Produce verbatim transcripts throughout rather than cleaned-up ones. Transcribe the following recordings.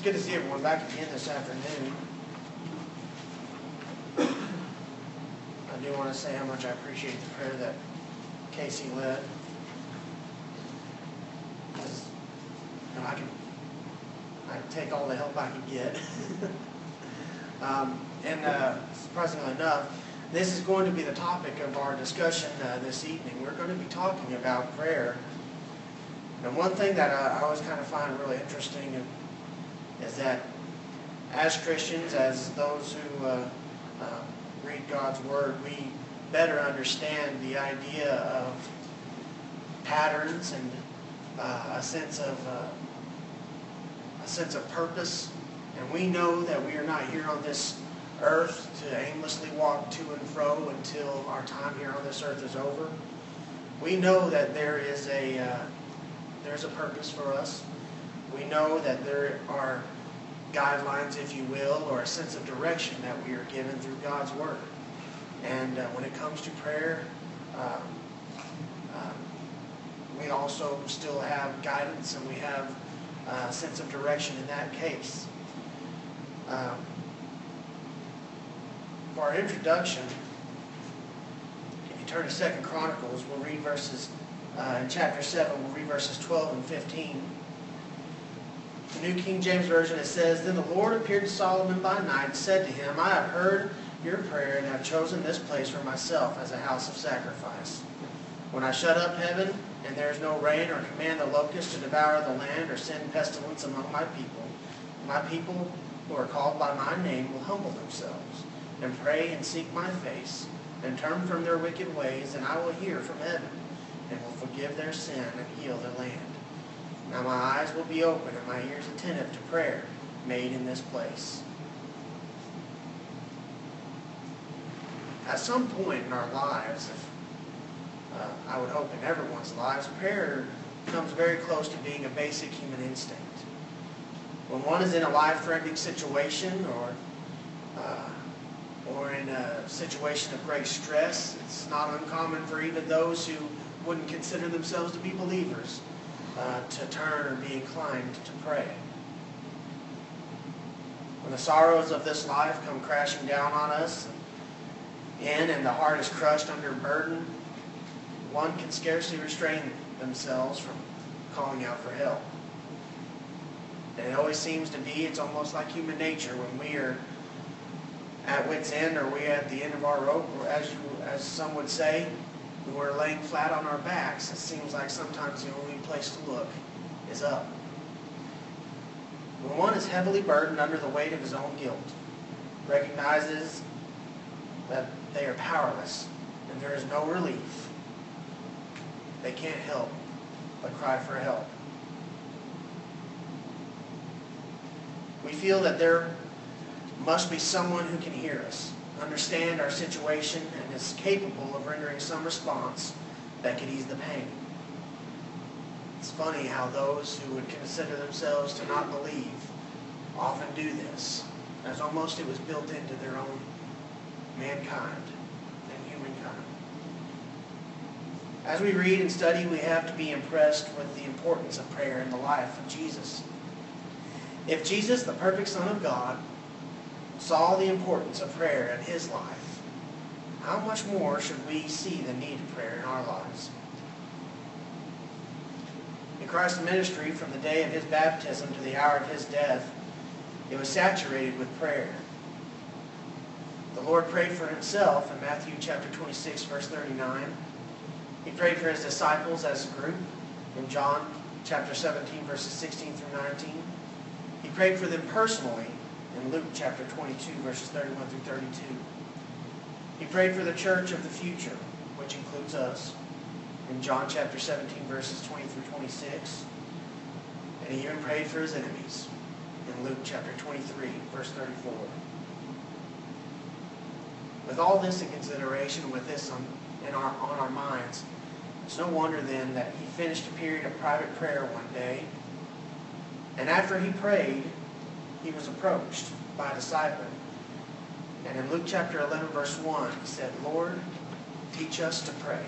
good to see everyone back again this afternoon. I do want to say how much I appreciate the prayer that Casey led. Because, you know, I can I can take all the help I can get. um, and uh, surprisingly enough, this is going to be the topic of our discussion uh, this evening. We're going to be talking about prayer. And one thing that I always kind of find really interesting is that as Christians, as those who uh, uh, read God's Word, we better understand the idea of patterns and uh, a sense of uh, a sense of purpose. And we know that we are not here on this earth to aimlessly walk to and fro until our time here on this earth is over. We know that there is a uh, there's a purpose for us. We know that there are guidelines, if you will, or a sense of direction that we are given through God's Word. And uh, when it comes to prayer, um, uh, we also still have guidance and we have uh, a sense of direction in that case. Um, for our introduction, if you turn to Second Chronicles, we'll read verses, uh, in chapter seven, we'll read verses twelve and fifteen. The New King James Version, it says, "Then the Lord appeared to Solomon by night and said to him, I have heard your prayer and have chosen this place for myself as a house of sacrifice. When I shut up heaven and there is no rain, or command the locust to devour the land, or send pestilence among my people, my people who are called by my name will humble themselves and pray and seek my face and turn from their wicked ways, and I will hear from heaven and will forgive their sin and heal their land. Now my eyes will be open and my ears attentive to prayer made in this place." At some point in our lives, if, uh, I would hope in everyone's lives, prayer comes very close to being a basic human instinct. When one is in a life-threatening situation or uh, or in a situation of great stress, it's not uncommon for even those who wouldn't consider themselves to be believers uh, to turn or be inclined to pray. When the sorrows of this life come crashing down on us, in and the heart is crushed under burden, one can scarcely restrain themselves from calling out for help. And it always seems to be, it's almost like human nature, when we are at wit's end, or we are at the end of our rope, or as you, as some would say, when we're laying flat on our backs, it seems like sometimes the only place to look is up. When one is heavily burdened under the weight of his own guilt, recognizes that they are powerless and there is no relief, they can't help but cry for help. We feel that there must be someone who can hear us, understand our situation, and is capable of rendering some response that could ease the pain. It's funny how those who would consider themselves to not believe often do this, as almost it was built into their own mankind and humankind. As we read and study, we have to be impressed with the importance of prayer in the life of Jesus. If Jesus, the perfect Son of God, saw the importance of prayer in his life, how much more should we see the need of prayer in our lives? In Christ's ministry, from the day of his baptism to the hour of his death, it was saturated with prayer. The Lord prayed for himself in Matthew chapter twenty-six, verse thirty-nine. He prayed for his disciples as a group in John chapter seventeen, verses sixteen through nineteen. He prayed for them personally in Luke chapter twenty-two, verses thirty-one through thirty-two. He prayed for the church of the future, which includes us, in John chapter seventeen, verses twenty through twenty-six. And he even prayed for his enemies in Luke chapter twenty-three, verse thirty-four. With all this in consideration, with this on, in our, on our minds, it's no wonder then that he finished a period of private prayer one day, and after he prayed, he was approached by a disciple. And in Luke chapter eleven, verse one, he said, "Lord, teach us to pray."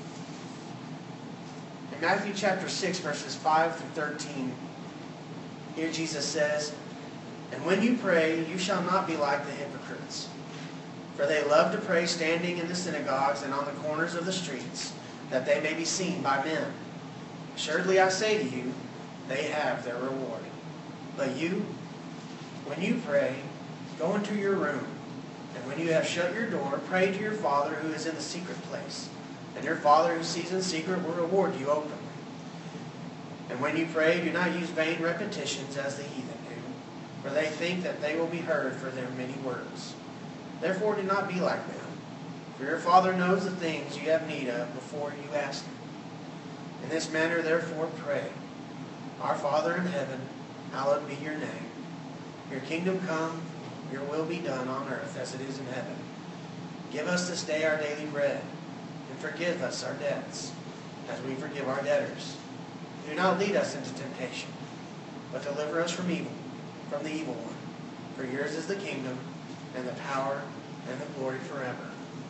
In Matthew chapter six, verses five through thirteen, Here Jesus says, "And when you pray, you shall not be like the hypocrites. For they love to pray standing in the synagogues and on the corners of the streets, that they may be seen by men. Assuredly I say to you, they have their reward. But you, when you pray, go into your room, and when you have shut your door, pray to your Father who is in the secret place. And your Father who sees in secret will reward you openly. And when you pray, do not use vain repetitions as the heathen do, for they think that they will be heard for their many words. Therefore do not be like them, for your Father knows the things you have need of before you ask Him. In this manner therefore pray, Our Father in heaven, hallowed be your name. Your kingdom come, your will be done on earth as it is in heaven. Give us this day our daily bread, and forgive us our debts, as we forgive our debtors. Do not lead us into temptation, but deliver us from evil, from the evil one. For yours is the kingdom, and the power, and the glory forever.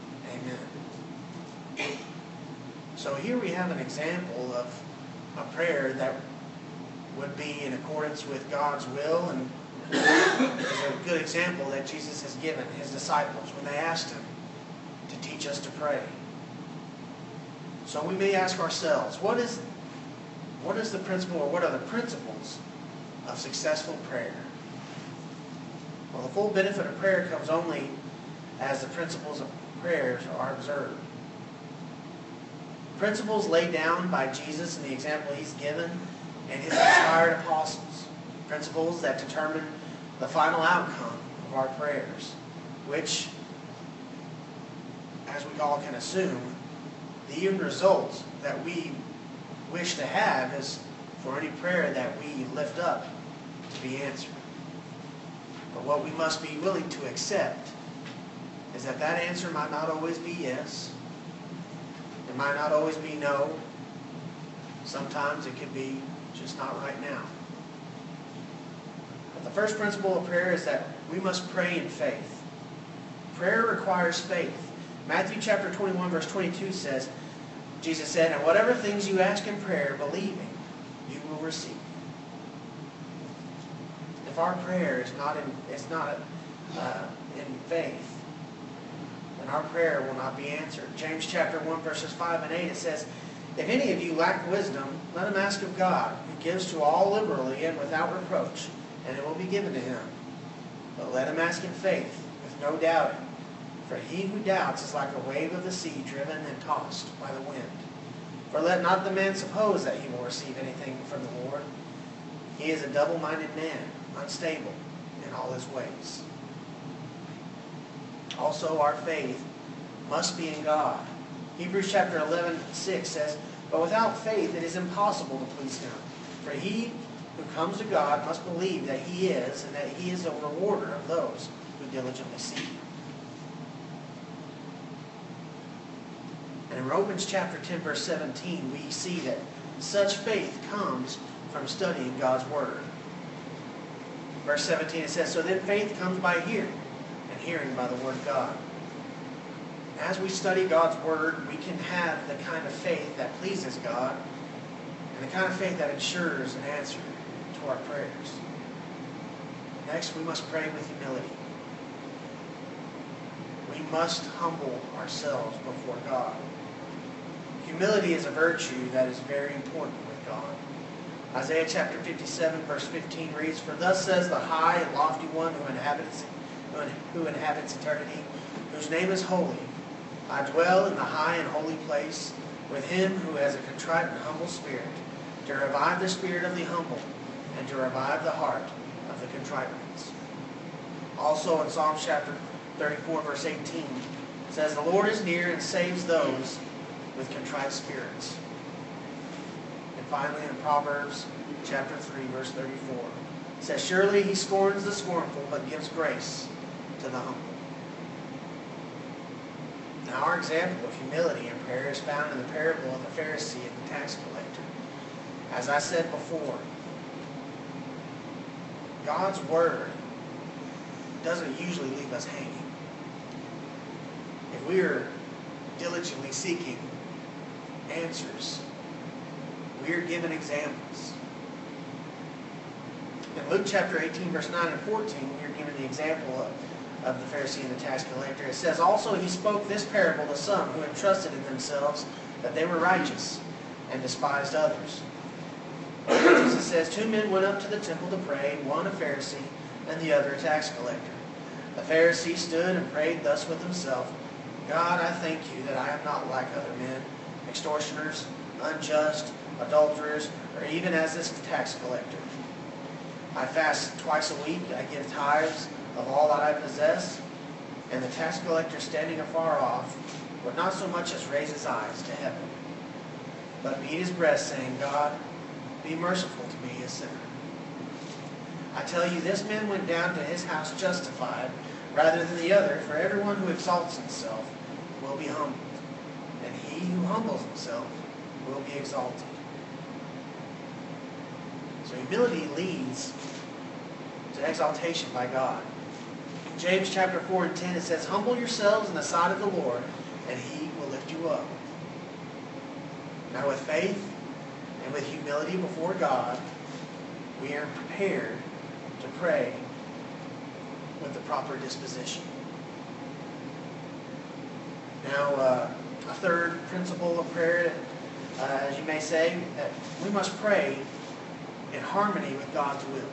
Amen." So here we have an example of a prayer that would be in accordance with God's will, and is a good example that Jesus has given His disciples when they asked Him to teach us to pray. So we may ask ourselves, what is What is the principle, or what are the principles of successful prayer? Well, the full benefit of prayer comes only as the principles of prayers are observed. Principles laid down by Jesus in the example He's given and His inspired apostles. Principles that determine the final outcome of our prayers, which, as we all can assume, the end result that we wish to have is for any prayer that we lift up to be answered. But what we must be willing to accept is that that answer might not always be yes. It might not always be no. Sometimes it could be just not right now. But the first principle of prayer is that we must pray in faith. Prayer requires faith. Matthew chapter twenty-one verse twenty-two says, Jesus said, "And whatever things you ask in prayer, believing, you will receive." If our prayer is not in, is not uh, in faith, then our prayer will not be answered. James chapter one verses five and eight, it says, "If any of you lack wisdom, let him ask of God, who gives to all liberally and without reproach, and it will be given to him. But let him ask in faith, with no doubting. For he who doubts is like a wave of the sea driven and tossed by the wind. For let not the man suppose that he will receive anything from the Lord. He is a double-minded man, unstable in all his ways." Also, our faith must be in God. Hebrews chapter eleven, six says, "But without faith it is impossible to please Him. For he who comes to God must believe that He is, and that He is a rewarder of those who diligently seek Him." And in Romans chapter ten, verse seventeen, we see that such faith comes from studying God's Word. Verse seventeen, it says, "So then faith comes by hearing, and hearing by the Word of God." As we study God's Word, we can have the kind of faith that pleases God, and the kind of faith that ensures an answer to our prayers. Next, we must pray with humility. We must humble ourselves before God. Humility is a virtue that is very important with God. Isaiah chapter fifty-seven, verse fifteen reads, "For thus says the high and lofty one who inhabits, who inhabits eternity, whose name is holy. I dwell in the high and holy place with him who has a contrite and humble spirit, to revive the spirit of the humble, and to revive the heart of the contrite ones." Also in Psalm chapter thirty-four, verse eighteen, it says, "The Lord is near and saves those with contrite spirits." And finally in Proverbs chapter three, verse thirty-four, it says, "Surely He scorns the scornful, but gives grace to the humble." Now our example of humility in prayer is found in the parable of the Pharisee and the tax collector. As I said before, God's Word doesn't usually leave us hanging. If we are diligently seeking answers, we are given examples. Luke chapter eighteen, verse nine and fourteen, we're given the example of, of the Pharisee and the tax collector. It says, also he spoke this parable to some who had trusted in themselves that they were righteous and despised others. Jesus says, two men went up to the temple to pray, one a Pharisee and the other a tax collector. The Pharisee stood and prayed thus with himself, God, I thank you that I am not like other men, extortioners, unjust, adulterers, or even as this tax collector. I fast twice a week, I give tithes of all that I possess. And the tax collector, standing afar off, would not so much as raise his eyes to heaven, but beat his breast, saying, God, be merciful to me, a sinner. I tell you, this man went down to his house justified rather than the other, for everyone who exalts himself will be humbled, and he who humbles himself will be exalted. So humility leads to exaltation by God. In James chapter four and ten it says, humble yourselves in the sight of the Lord, and he will lift you up. Now with faith and with humility before God, we are prepared to pray with the proper disposition. Now, uh, a third principle of prayer, uh, as you may say, that we must pray in harmony with God's will.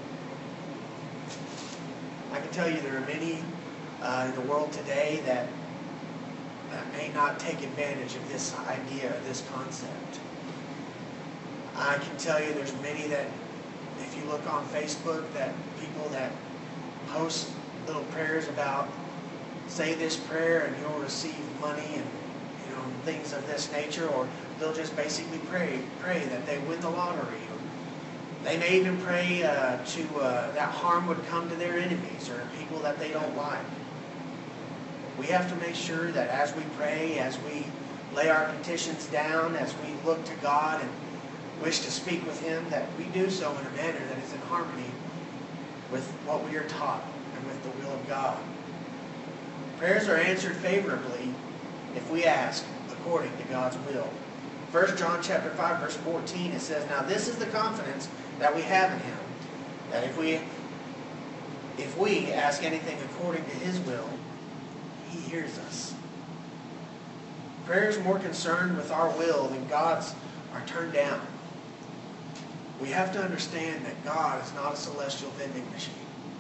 I can tell you there are many uh, in the world today that uh, may not take advantage of this idea, this concept. I can tell you there's many that, if you look on Facebook, that people that post little prayers about, say this prayer and you'll receive money and you know things of this nature, or they'll just basically pray pray that they win the lottery. Or they may even pray uh, to uh, that harm would come to their enemies or people that they don't like. We have to make sure that as we pray, as we lay our petitions down, as we look to God and wish to speak with Him, that we do so in a manner that is in harmony with what we are taught and with the will of God. Prayers are answered favorably if we ask according to God's will. First John chapter five, verse fourteen, it says, now this is the confidence that we have in Him, that if we if we ask anything according to His will, He hears us. Prayers more concerned with our will than God's are turned down. We have to understand that God is not a celestial vending machine.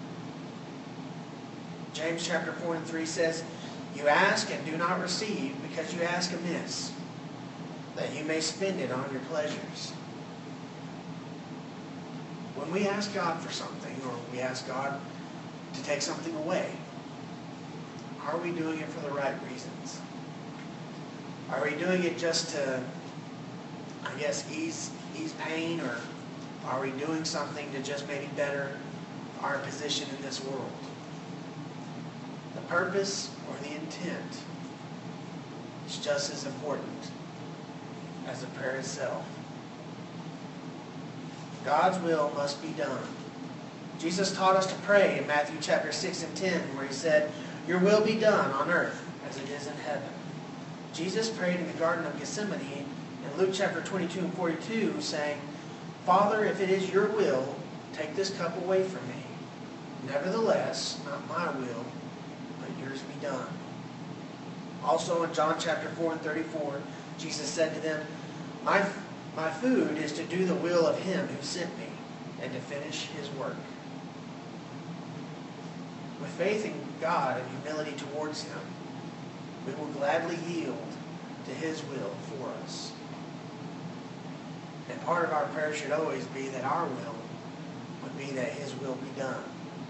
James chapter four and three says, you ask and do not receive because you ask amiss, that you may spend it on your pleasures. When we ask God for something, or we ask God to take something away, are we doing it for the right reasons? Are we doing it just to, I guess, ease, ease pain, or are we doing something to just maybe better our position in this world? The purpose or the intent is just as important as the prayer itself. God's will must be done. Jesus taught us to pray in Matthew chapter six and ten, where He said, your will be done on earth as it is in heaven. Jesus prayed in the Garden of Gethsemane in Luke chapter twenty-two and forty-two, saying, Father, if it is your will, take this cup away from me. Nevertheless, not my will, but yours be done. Also in John chapter four and thirty-four, Jesus said to them, My, my food is to do the will of Him who sent me, and to finish His work. With faith in God and humility towards Him, we will gladly yield to His will for us. And part of our prayer should always be that our will would be that His will be done.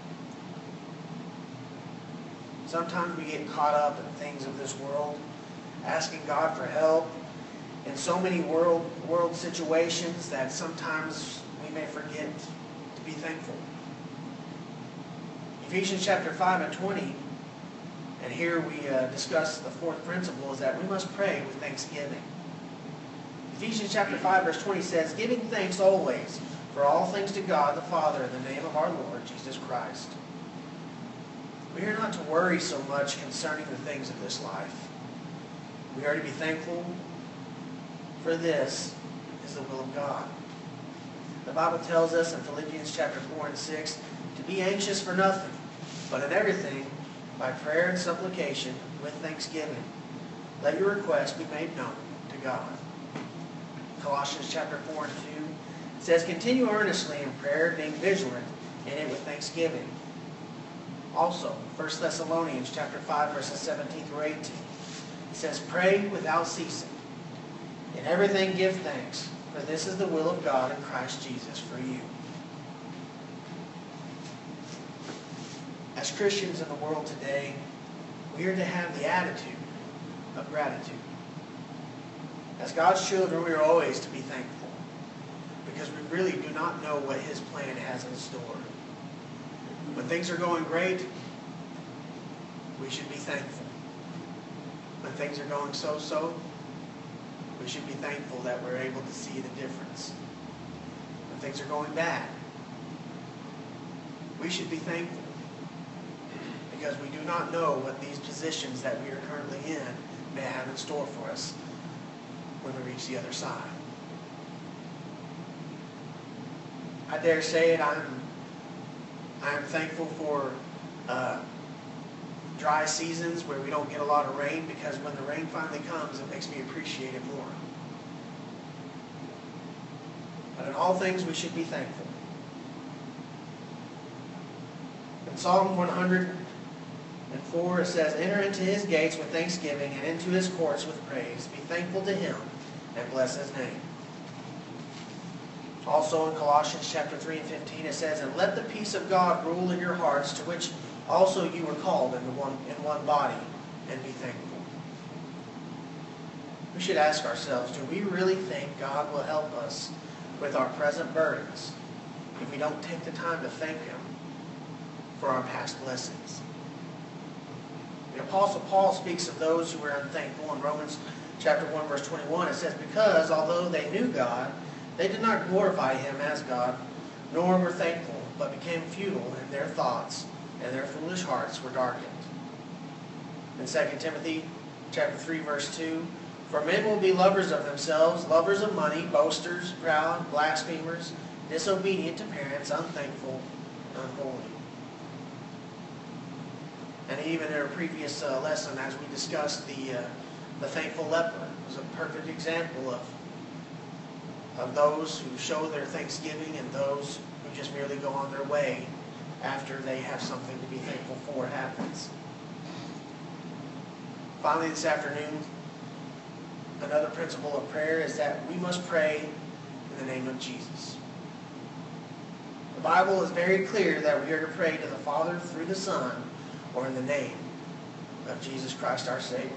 Sometimes we get caught up in things of this world, asking God for help in so many world, world situations that sometimes we may forget to be thankful. Ephesians chapter five and twenty, and here we uh, discuss the fourth principle, is that we must pray with thanksgiving. Ephesians chapter five verse twenty says, giving thanks always for all things to God the Father in the name of our Lord Jesus Christ. We are not to worry so much concerning the things of this life. We are to be thankful, for this is the will of God. The Bible tells us in Philippians chapter four and six to be anxious for nothing, but in everything, by prayer and supplication, with thanksgiving, let your requests be made known to God. Colossians chapter four and two says, continue earnestly in prayer, being vigilant in it with thanksgiving. Also, First Thessalonians chapter five, verses seventeen through eighteen, it says, pray without ceasing. In everything give thanks, for this is the will of God in Christ Jesus for you. As Christians in the world today, we are to have the attitude of gratitude. As God's children, we are always to be thankful, because we really do not know what His plan has in store. When things are going great, we should be thankful. When things are going so-so, we should be thankful that we're able to see the difference. When things are going bad, we should be thankful, because we do not know what these positions that we are currently in may have in store for us when we reach the other side. I dare say it, I'm, I'm thankful for uh, dry seasons where we don't get a lot of rain, because when the rain finally comes, it makes me appreciate it more. But in all things, we should be thankful. In Psalm one hundred four, it says, enter into His gates with thanksgiving and into His courts with praise. Be thankful to Him and bless His name. Also in Colossians chapter three and fifteen, it says, and let the peace of God rule in your hearts, to which also you were called into one, in one body, and be thankful. We should ask ourselves, do we really think God will help us with our present burdens if we don't take the time to thank Him for our past blessings? The Apostle Paul speaks of those who were unthankful in Romans chapter one, verse twenty-one. It says, because although they knew God, they did not glorify Him as God, nor were thankful, but became futile in their thoughts, and their foolish hearts were darkened. In Second Timothy chapter three, verse two, for men will be lovers of themselves, lovers of money, boasters, proud, blasphemers, disobedient to parents, unthankful, unholy. And even in our previous uh, lesson, as we discussed, the uh, the faithful leper was a perfect example of, of those who show their thanksgiving and those who just merely go on their way after they have something to be thankful for happens. Finally, this afternoon, another principle of prayer is that we must pray in the name of Jesus. The Bible is very clear that we are to pray to the Father through the Son, or in the name of Jesus Christ our Savior.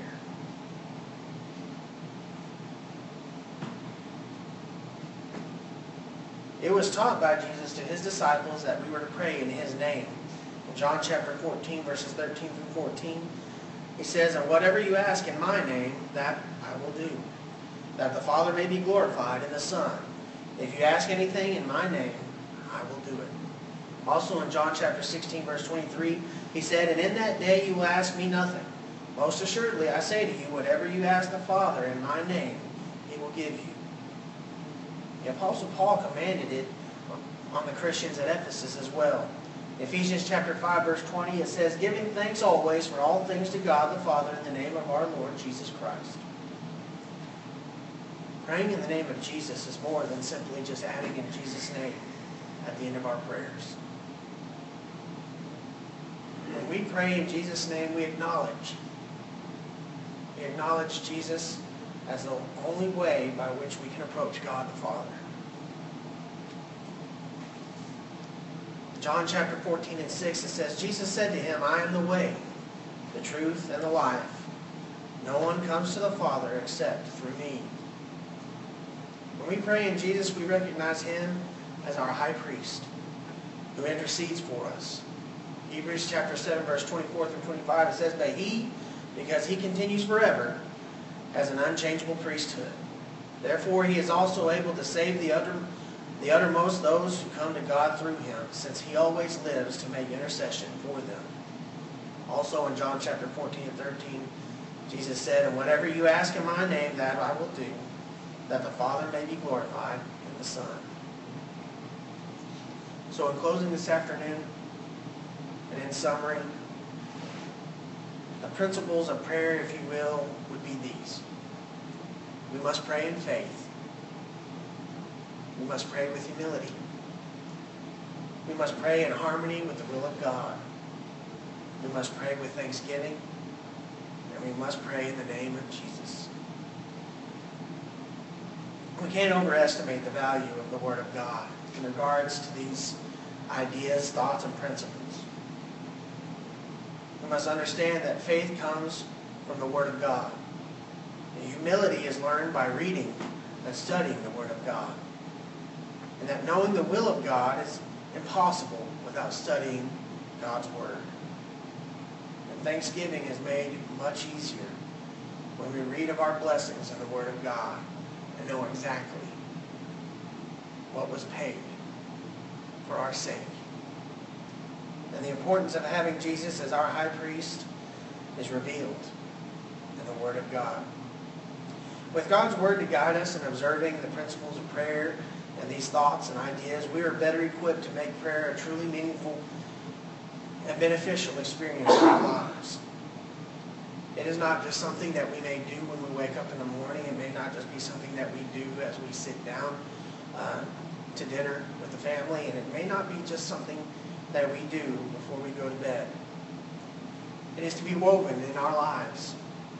It was taught by Jesus to His disciples that we were to pray in His name. In John chapter fourteen, verses thirteen through fourteen, He says, and whatever you ask in my name, that I will do, that the Father may be glorified in the Son. If you ask anything in my name, I will do it. Also in John chapter sixteen, verse twenty-three, He said, and in that day you will ask me nothing. Most assuredly, I say to you, whatever you ask the Father in my name, He will give you. The Apostle Paul commanded it on the Christians at Ephesus as well. Ephesians chapter five, verse twenty, it says, giving thanks always for all things to God the Father in the name of our Lord Jesus Christ. Praying in the name of Jesus is more than simply just adding in Jesus' name at the end of our prayers. When we pray in Jesus' name, we acknowledge. We acknowledge Jesus as the only way by which we can approach God the Father. John chapter fourteen and six, it says, Jesus said to him, I am the way, the truth, and the life. No one comes to the Father except through me. When we pray in Jesus, we recognize Him as our high priest who intercedes for us. Hebrews chapter seven, verse twenty-four through twenty-five, it says, but He, because He continues forever, has an unchangeable priesthood. Therefore He is also able to save the utter, the uttermost those who come to God through Him, since He always lives to make intercession for them. Also in John chapter fourteen and thirteen, Jesus said, and whatever you ask in my name, that I will do, that the Father may be glorified in the Son. So in closing this afternoon, and in summary, the principles of prayer, if you will, would be these. We must pray in faith. We must pray with humility. We must pray in harmony with the will of God. We must pray with thanksgiving. And we must pray in the name of Jesus. We can't overestimate the value of the Word of God in regards to these ideas, thoughts, and principles. We must understand that faith comes from the Word of God. And humility is learned by reading and studying the Word of God. And that knowing the will of God is impossible without studying God's Word. And thanksgiving is made much easier when we read of our blessings in the Word of God and know exactly what was paid for our sake. And the importance of having Jesus as our high priest is revealed in the Word of God. With God's Word to guide us in observing the principles of prayer and these thoughts and ideas, we are better equipped to make prayer a truly meaningful and beneficial experience in our lives. It is not just something that we may do when we wake up in the morning. It may not just be something that we do as we sit down uh, to dinner with the family. And it may not be just something that we do before we go to bed. It is to be woven in our lives.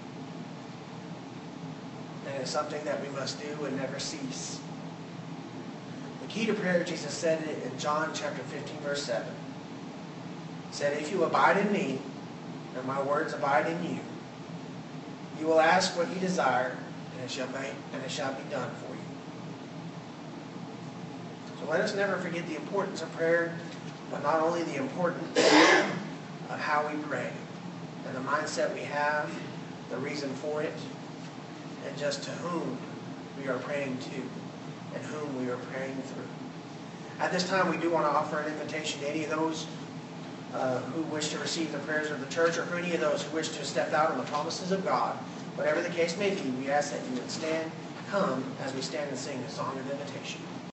And it's something that we must do and never cease. The key to prayer, Jesus said it in John chapter fifteen, verse seven. He said, "If you abide in me, and my words abide in you, you will ask what you desire, and it shall be, and it shall be done for you." So let us never forget the importance of prayer, but not only the importance of how we pray, and the mindset we have, the reason for it, and just to whom we are praying to, and whom we are praying through. At this time, we do want to offer an invitation to any of those uh, who wish to receive the prayers of the church, or for any of those who wish to step out on the promises of God. Whatever the case may be, we ask that you would stand, come, as we stand and sing a song of invitation.